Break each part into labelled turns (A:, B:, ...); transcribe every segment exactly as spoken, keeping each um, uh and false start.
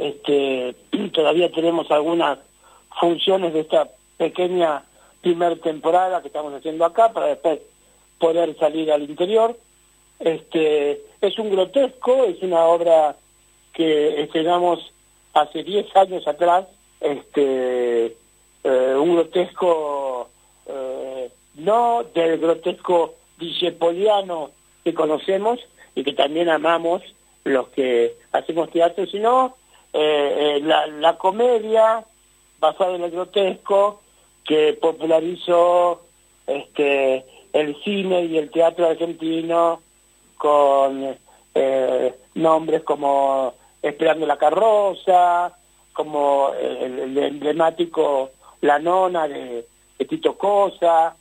A: este, todavía tenemos algunas funciones de esta pequeña primer temporada que estamos haciendo acá para después poder salir al interior. Este, es un grotesco, es una obra que estrenamos hace diez años atrás, este, eh, un grotesco eh, no del grotesco discepoliano que conocemos y que también amamos los que hacemos teatro, sino eh, eh, la, la comedia basada en el grotesco que popularizó este, el cine y el teatro argentino con eh, nombres como Esperando la carroza, como el, el emblemático La Nona de, de Tito Cosa.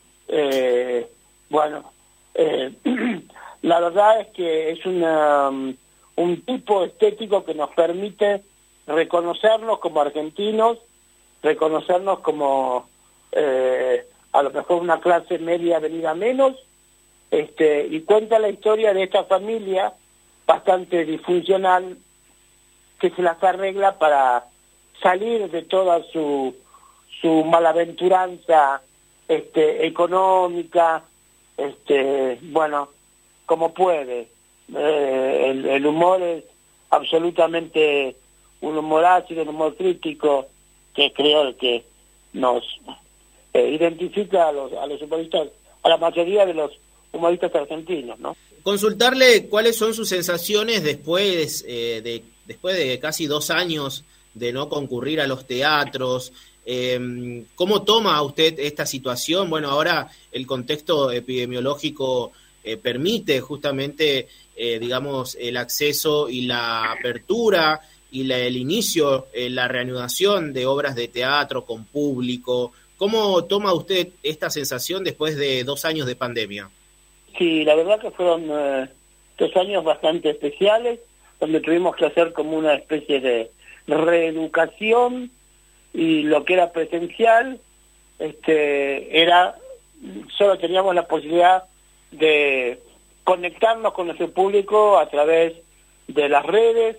A: Eh, bueno, eh, la verdad es que es una, un tipo estético que nos permite reconocernos como argentinos, reconocernos como eh, a lo mejor una clase media venida menos, este, y cuenta la historia de esta familia bastante disfuncional que se las arregla para salir de toda su, su malaventuranza este, económica, este, bueno, como puede. Eh, el, el humor es absolutamente un humor ácido, un humor crítico, que creo que nos eh, identifica a los, a los humoristas, a la mayoría de los humoristas argentinos, ¿no?
B: Consultarle cuáles son sus sensaciones después eh, de después de casi dos años de no concurrir a los teatros. Eh, ¿Cómo toma usted esta situación? Bueno, ahora el contexto epidemiológico eh, permite justamente, eh, digamos, el acceso y la apertura y la, el inicio, eh, la reanudación de obras de teatro con público. ¿Cómo toma usted esta sensación después de dos años de pandemia?
A: Sí, la verdad que fueron eh, dos años bastante especiales, donde tuvimos que hacer como una especie de reeducación, y lo que era presencial, este, era, solo teníamos la posibilidad de conectarnos con nuestro público a través de las redes,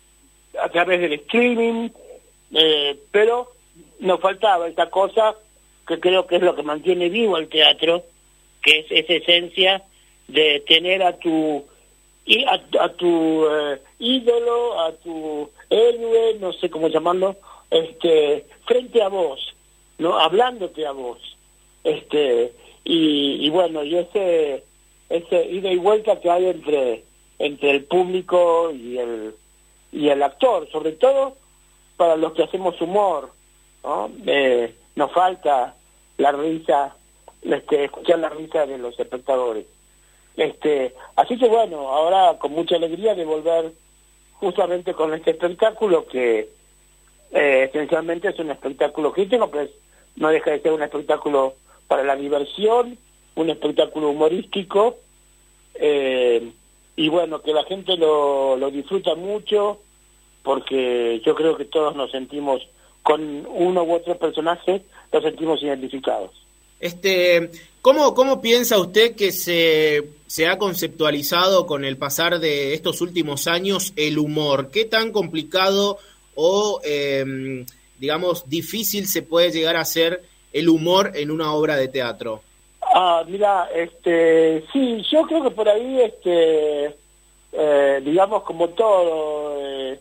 A: a través del streaming, eh, pero nos faltaba esta cosa que creo que es lo que mantiene vivo el teatro, que es esa esencia de tener a tu y a, a tu eh, ídolo, a tu héroe, no sé cómo llamarlo, este, frente a vos, no, hablándote a vos, este, y, y bueno, y ese ese ida y vuelta que hay entre entre el público y el y el actor, sobre todo para los que hacemos humor, ¿no? Eh, nos falta la risa, este, escuchar la risa de los espectadores. Este, así que bueno, ahora con mucha alegría de volver justamente con este espectáculo que eh, esencialmente es un espectáculo crítico, pero es, no deja de ser un espectáculo para la diversión, un espectáculo humorístico, eh, y bueno, que la gente lo, lo disfruta mucho, porque yo creo que todos nos sentimos, con uno u otro personaje, nos sentimos identificados.
B: Este, ¿cómo, cómo piensa usted que se, se ha conceptualizado con el pasar de estos últimos años el humor? ¿Qué tan complicado o, eh, digamos, difícil se puede llegar a hacer el humor en una obra de teatro?
A: Ah, mira, este, sí, yo creo que por ahí, este, eh, digamos, como todo, eh,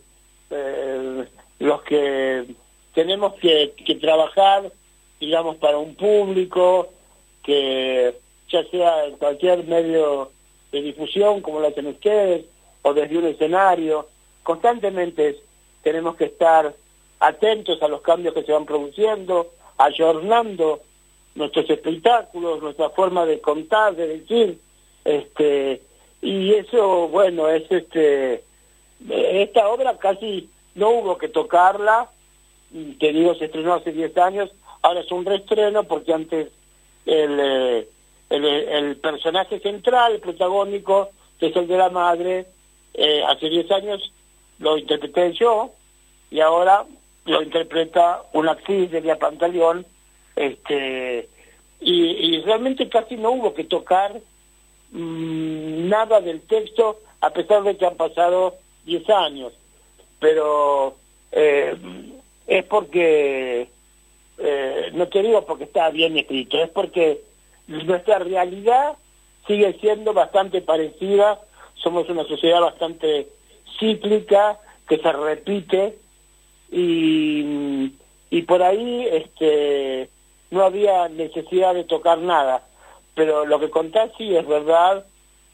A: eh, los que tenemos que, que trabajar, digamos, para un público, que ya sea en cualquier medio de difusión, como lo hacen ustedes, o desde un escenario, constantemente tenemos que estar atentos a los cambios que se van produciendo, ayornando nuestros espectáculos, nuestra forma de contar, de decir, este, y eso, bueno, es este, esta obra casi no hubo que tocarla, te digo, se estrenó hace diez años, ahora es un reestreno porque antes el, el, el personaje central, el protagónico, que es el de la madre, eh, hace diez años lo interpreté yo, y ahora lo interpreta una actriz, Delia Pantaleón, este, y, y realmente casi no hubo que tocar mmm, nada del texto, a pesar de que han pasado diez años. pero eh, es porque, eh, no te digo porque está bien escrito, es porque nuestra realidad sigue siendo bastante parecida, somos una sociedad bastante cíclica, que se repite, y, y por ahí este, no había necesidad de tocar nada, pero lo que contás sí es verdad.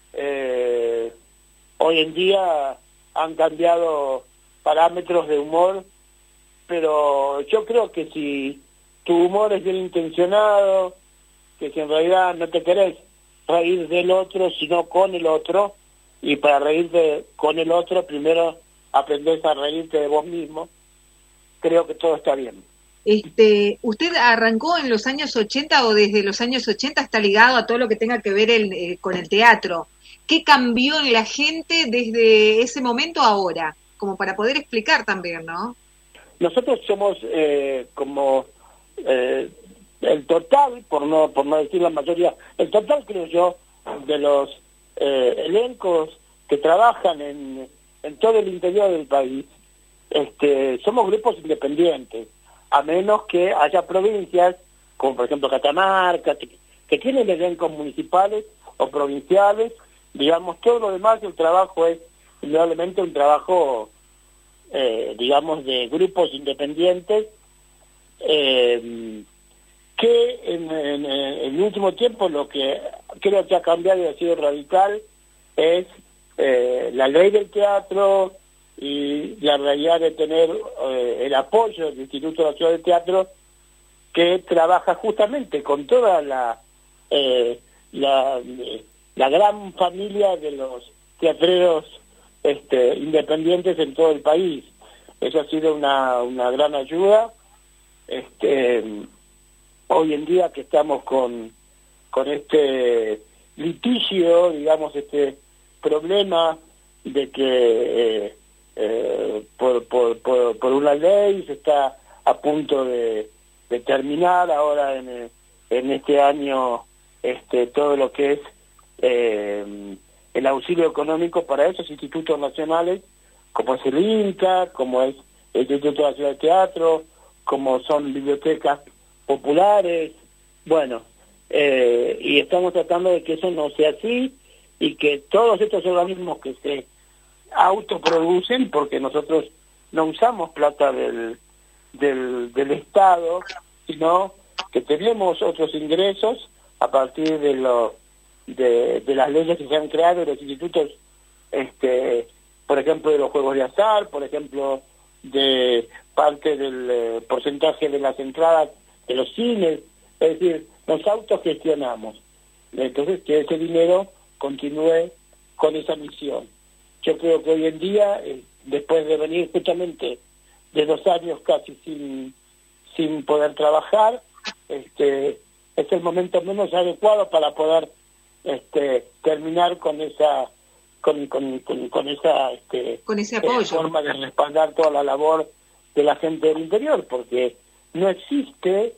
A: Eh, hoy en día han cambiado parámetros de humor, pero yo creo que si tu humor es bien intencionado, que si en realidad no te querés reír del otro, sino con el otro, y para reírte con el otro, primero aprendés a reírte de vos mismo, creo que todo está bien.
C: Este, ¿usted arrancó en los años ochenta o desde los años ochenta está ligado a todo lo que tenga que ver el, eh, con el teatro? ¿Qué cambió en la gente desde ese momento a ahora? Como para poder explicar también, ¿no?
A: Nosotros somos eh, como eh, el total, por no por no decir la mayoría, el total creo yo, de los eh, elencos que trabajan en, en todo el interior del país, este, somos grupos independientes, a menos que haya provincias, como por ejemplo Catamarca, que, que tienen elencos municipales o provinciales. Digamos, todo lo demás, el trabajo es indudablemente un trabajo, eh, digamos, de grupos independientes, eh, que en, en, en el último tiempo lo que creo que ha cambiado y ha sido radical es eh, la ley del teatro y la realidad de tener eh, el apoyo del Instituto Nacional de Teatro, que trabaja justamente con toda la... Eh, la la gran familia de los teatreros este, independientes en todo el país. Eso ha sido una, una gran ayuda. Este, hoy en día que estamos con, con este litigio, digamos, este problema de que eh, eh, por, por, por, por una ley se está a punto de, de terminar ahora en, en este año este, todo lo que es Eh, el auxilio económico para esos institutos nacionales, como es el INCA, como es el Instituto Nacional de Teatro, como son bibliotecas populares, bueno, eh, y estamos tratando de que eso no sea así, y que todos estos organismos que se autoproducen, porque nosotros no usamos plata del, del, del Estado, sino que tenemos otros ingresos a partir de los De, de las leyes que se han creado, de los institutos, este, por ejemplo, de los juegos de azar, por ejemplo, de parte del eh, porcentaje de las entradas de los cines, es decir, nos autogestionamos. Entonces, que ese dinero continúe con esa misión. Yo creo que hoy en día, eh, después de venir justamente de dos años casi sin, sin poder trabajar, este, es el momento menos adecuado para poder Este, terminar con esa con, con, con, con esa este,
C: con ese apoyo.
A: Eh, forma de respaldar toda la labor de la gente del interior, porque no existe,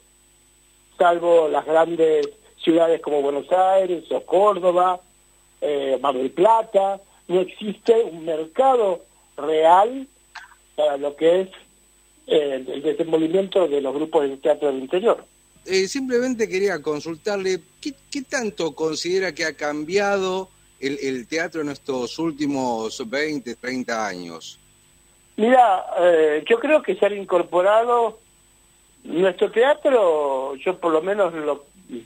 A: salvo las grandes ciudades como Buenos Aires o Córdoba, eh, Mar del Plata, no existe un mercado real para lo que es eh, el desenvolvimiento de los grupos de teatro del interior.
D: Eh, simplemente quería consultarle, ¿qué, ¿qué tanto considera que ha cambiado el, el teatro en estos últimos veinte, treinta años?
A: Mira, eh, yo creo que se han incorporado nuestro teatro, yo por lo menos lo,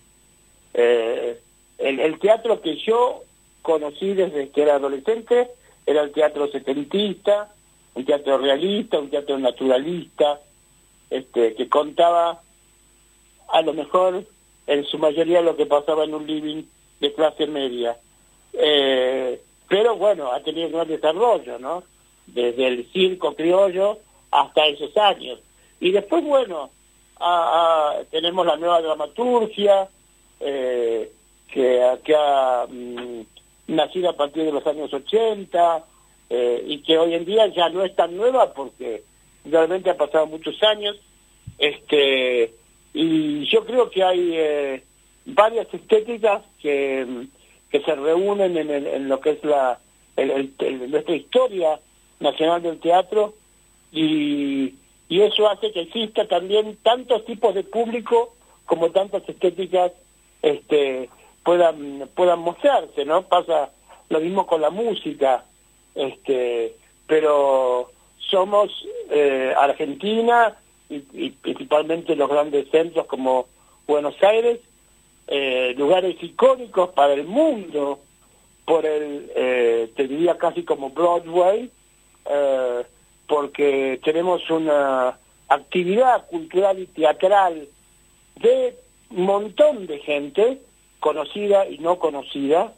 A: eh, el, el teatro que yo conocí desde que era adolescente era el teatro setentista, un teatro realista, un teatro naturalista, este, que contaba a lo mejor en su mayoría lo que pasaba en un living de clase media. Eh, pero bueno, ha tenido un gran desarrollo, ¿no? Desde el circo criollo hasta esos años. Y después, bueno, a, a, tenemos la nueva dramaturgia, eh, que, que ha mm, nacido a partir de los años ochenta, eh, y que hoy en día ya no es tan nueva porque realmente ha pasado muchos años. Este... Y yo creo que hay eh, varias estéticas que, que se reúnen en, el, en lo que es la el, el, el, nuestra historia nacional del teatro, y, y eso hace que exista también tantos tipos de público como tantas estéticas este, puedan puedan mostrarse, ¿no? Pasa lo mismo con la música, este, pero somos eh, Argentina y, y principalmente los grandes centros como Buenos Aires, eh, lugares icónicos para el mundo, por el, eh, te diría casi como Broadway, eh, porque tenemos una actividad cultural y teatral de un montón de gente, conocida y no conocida,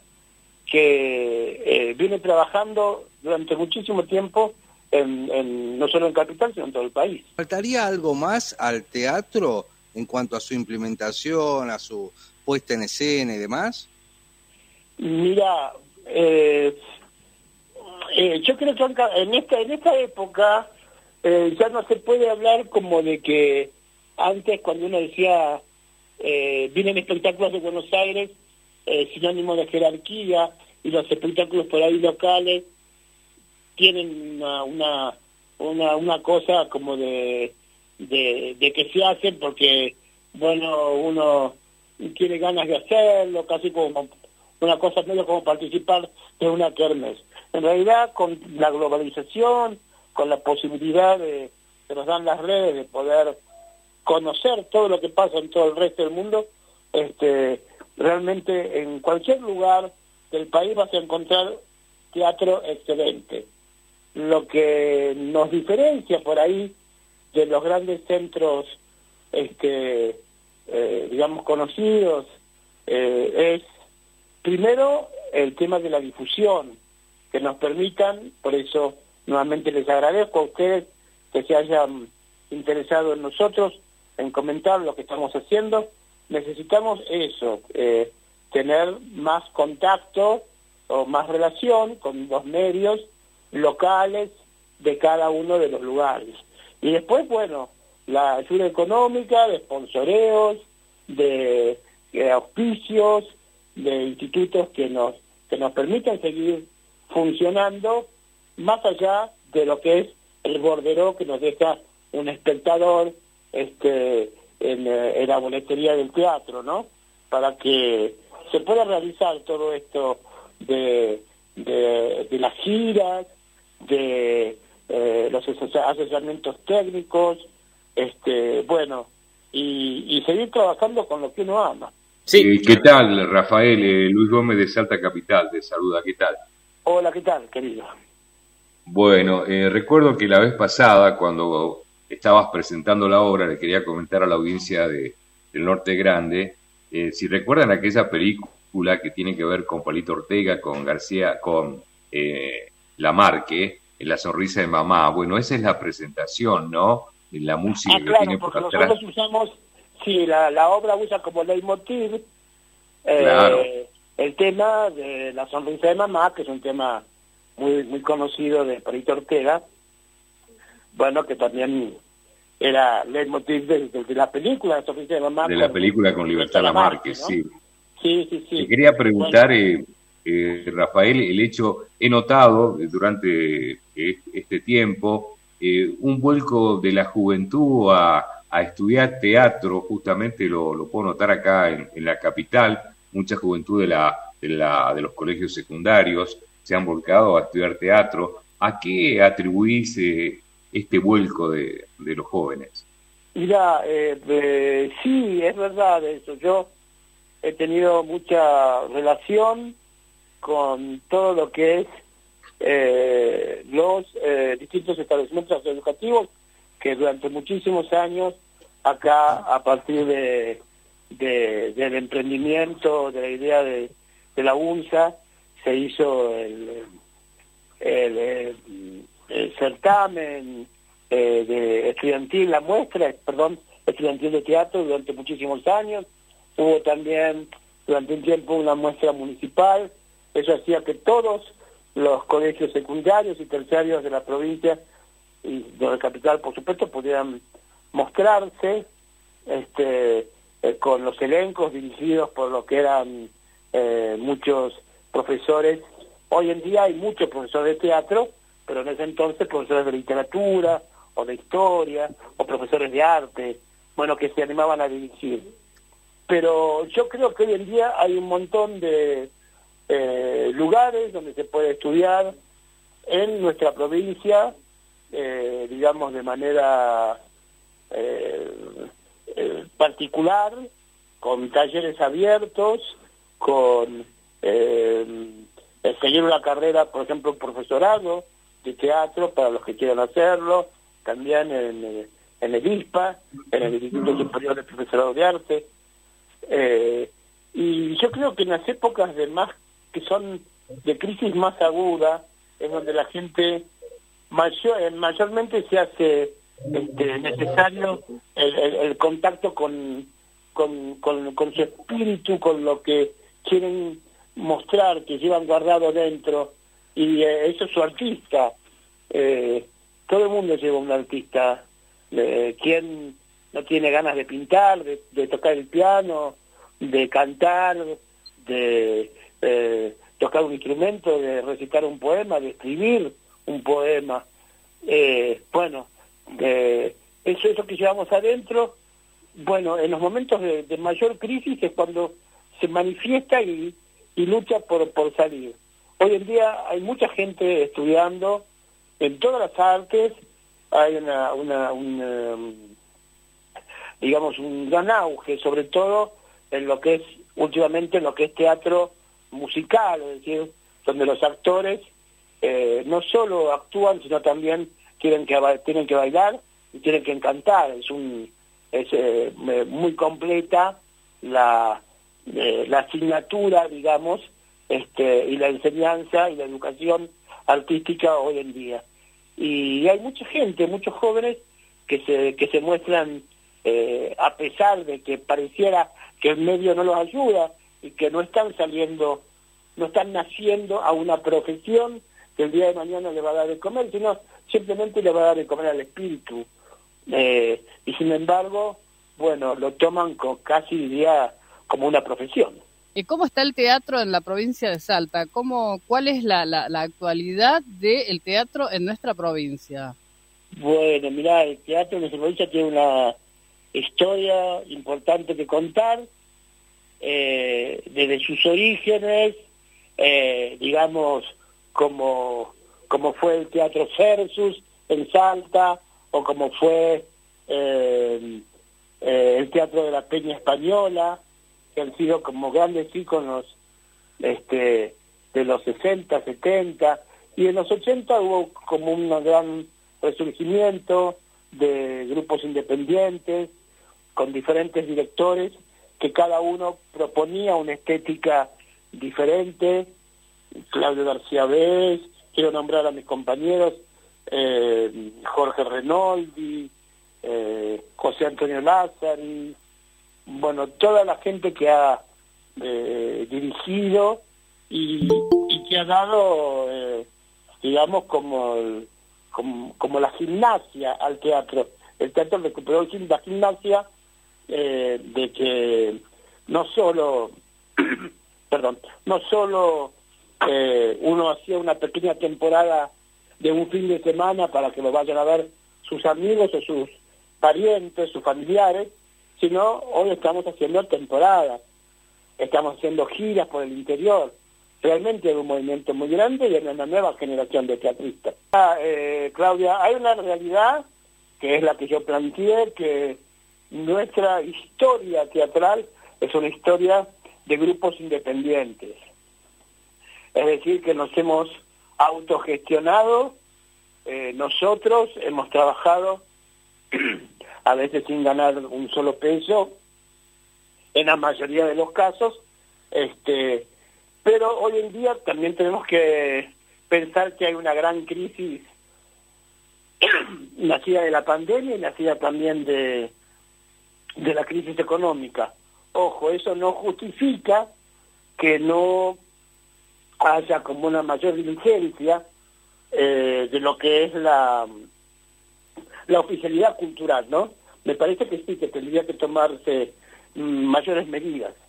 A: que eh, viene trabajando durante muchísimo tiempo, en, en, no solo en Capital, sino en todo el país.
D: ¿Faltaría algo más al teatro en cuanto a su implementación, a su puesta en escena y demás?
A: Mira, eh, eh, yo creo que en esta, en esta época eh, ya no se puede hablar como de que antes, cuando uno decía eh, vienen espectáculos de Buenos Aires, eh, sinónimo de jerarquía, y los espectáculos por ahí locales tienen una una una, una cosa como de, de de que se hacen porque, bueno, uno tiene ganas de hacerlo, casi como una cosa medio como participar de una kermés. En realidad, con la globalización, con la posibilidad de, que nos dan las redes de poder conocer todo lo que pasa en todo el resto del mundo, este, realmente en cualquier lugar del país vas a encontrar teatro excelente. Lo que nos diferencia por ahí de los grandes centros, este, eh, digamos, conocidos, eh, es primero el tema de la difusión, que nos permitan, por eso nuevamente les agradezco a ustedes que se hayan interesado en nosotros, en comentar lo que estamos haciendo. Necesitamos eso, eh, tener más contacto o más relación con los medios locales de cada uno de los lugares. Y después, bueno, la ayuda económica, de sponsoreos, de, de auspicios, de institutos que nos que nos permitan seguir funcionando más allá de lo que es el bordero que nos deja un espectador este en, en la boletería del teatro, ¿no? Para que se pueda realizar todo esto de, de, de las giras, de eh, los asesoramientos técnicos, este bueno, y, y seguir trabajando con lo que uno ama.
E: Sí. Eh, ¿Qué tal, Rafael? Eh, Luis Gómez de Salta Capital, te saluda, ¿qué tal?
A: Hola, ¿qué tal, querido?
E: Bueno, eh, recuerdo que la vez pasada, cuando estabas presentando la obra, le quería comentar a la audiencia de, del Norte Grande, eh, si recuerdan aquella película que tiene que ver con Palito Ortega, con García, con eh, Lamarque, La sonrisa de mamá. Bueno, esa es la presentación, ¿no? La música
A: ah,
E: que
A: claro,
E: tiene por
A: porque
E: atrás.
A: Nosotros usamos, sí, la, la obra usa como leitmotiv eh,
E: claro.
A: el tema de La sonrisa de mamá, que es un tema muy muy conocido de Palito Ortega, bueno, que también era leitmotiv de, de, de la película La sonrisa de mamá.
E: De la película con Libertad Lamarque, ¿no? sí.
A: Sí, sí, sí.
E: Te quería preguntar,
A: bueno,
E: eh, eh, Rafael, el hecho, he notado durante este tiempo eh, un vuelco de la juventud a, a estudiar teatro, justamente lo, lo puedo notar acá en, en la capital, mucha juventud de, la, de, la, de los colegios secundarios se han volcado a estudiar teatro. ¿A qué atribuís eh, este vuelco de, de los jóvenes?
A: Mira, eh, eh, sí, es verdad eso. Yo he tenido mucha relación con todo lo que es eh, los eh, distintos establecimientos educativos que durante muchísimos años acá, a partir de, de del emprendimiento, de la idea de, de la UNSA, se hizo el, el, el, el certamen eh, de estudiantil, la muestra, perdón, estudiantil de teatro durante muchísimos años. Hubo también durante un tiempo una muestra municipal. Eso hacía que todos los colegios secundarios y terciarios de la provincia y de la capital, por supuesto, pudieran mostrarse este, eh, con los elencos dirigidos por lo que eran eh, muchos profesores. Hoy en día hay muchos profesores de teatro, pero en ese entonces profesores de literatura o de historia, o profesores de arte, bueno, que se animaban a dirigir. Pero yo creo que hoy en día hay un montón de eh, lugares donde se puede estudiar en nuestra provincia, eh, digamos, de manera eh, eh, particular, con talleres abiertos, con eh, seguir una carrera, por ejemplo, un profesorado de teatro para los que quieran hacerlo, también en, en el I S P A, en el Instituto Superior de Profesorado de Arte. Eh, y yo creo que en las épocas de más que son de crisis más aguda es donde la gente mayor, mayormente se hace este, necesario el, el, el contacto con, con, con, con su espíritu, con lo que quieren mostrar, que llevan guardado dentro, y eh, eso es su artista. Eh, todo el mundo lleva un artista. Eh, ¿Quién no tiene ganas de pintar, de, de tocar el piano, de cantar, de eh, tocar un instrumento, de recitar un poema, de escribir un poema? Eh, bueno, eh, eso es lo que llevamos adentro. Bueno, en los momentos de, de mayor crisis es cuando se manifiesta y, y lucha por, por salir. Hoy en día hay mucha gente estudiando en todas las artes, hay una, una, una digamos, un gran auge, sobre todo en lo que es, últimamente, en lo que es teatro musical, es decir, donde los actores eh, no solo actúan, sino también tienen que, tienen que bailar y tienen que cantar. Es un es eh, muy completa la, eh, la asignatura, digamos, este, y la enseñanza y la educación artística hoy en día. Y hay mucha gente, muchos jóvenes que se que se muestran, eh, a pesar de que pareciera que el medio no los ayuda y que no están saliendo, no están naciendo a una profesión que el día de mañana le va a dar de comer, sino simplemente le va a dar de comer al espíritu. Eh, y sin embargo, bueno, lo toman con, casi diría como una profesión.
F: ¿Y cómo está el teatro en la provincia de Salta? ¿Cómo, ¿Cuál es la, la, la actualidad del teatro en nuestra provincia?
A: Bueno, mirá, el teatro en nuestra provincia tiene una historia importante que contar, eh, desde sus orígenes, eh, digamos, como, como fue el Teatro Versus en Salta, o como fue eh, eh, el Teatro de la Peña Española, que han sido como grandes íconos este, de los sesenta, setenta, y en los ochenta hubo como un gran resurgimiento de grupos independientes, con diferentes directores, que cada uno proponía una estética diferente. Claudio García Bés, quiero nombrar a mis compañeros, eh, Jorge Renoldi, eh, José Antonio Lázari, bueno, toda la gente que ha eh, dirigido y, y que ha dado, eh, digamos, como, el, como, como la gimnasia al teatro. El teatro recuperó la gimnasia eh, de que no solo, perdón, no solo eh, uno hacía una pequeña temporada de un fin de semana para que lo vayan a ver sus amigos o sus parientes, sus familiares, sino hoy estamos haciendo temporadas, estamos haciendo giras por el interior. Realmente hay un movimiento muy grande y hay una nueva generación de teatristas. Ah, eh, Claudia, hay una realidad que es la que yo planteé, que nuestra historia teatral es una historia de grupos independientes. Es decir, que nos hemos autogestionado, eh, nosotros hemos trabajado a veces sin ganar un solo peso, en la mayoría de los casos, este, pero hoy en día también tenemos que pensar que hay una gran crisis nacida de la pandemia y nacida también de, de la crisis económica. Ojo, eso no justifica que no haya como una mayor diligencia eh, de lo que es la, la oficialidad cultural, ¿no? Me parece que sí, que tendría que tomarse mm, mayores medidas.